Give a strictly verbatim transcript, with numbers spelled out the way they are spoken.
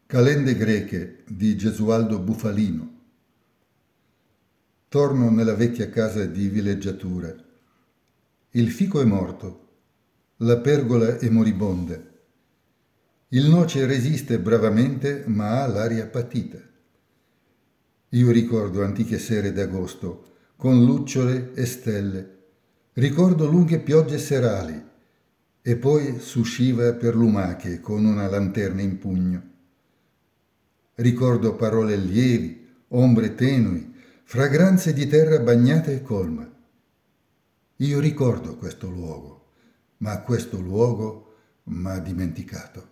Calende greche di Gesualdo Bufalino. Torno nella vecchia casa di villeggiatura. Il fico è morto, la pergola è moribonda. Il noce resiste bravamente, ma ha l'aria patita. Io ricordo antiche sere d'agosto, con lucciole e stelle. Ricordo lunghe piogge serali, e poi s'usciva per lumache con una lanterna in pugno. Ricordo parole lievi, ombre tenui, fragranze di terra bagnata e colma. Io ricordo questo luogo, ma questo luogo m'ha dimenticato.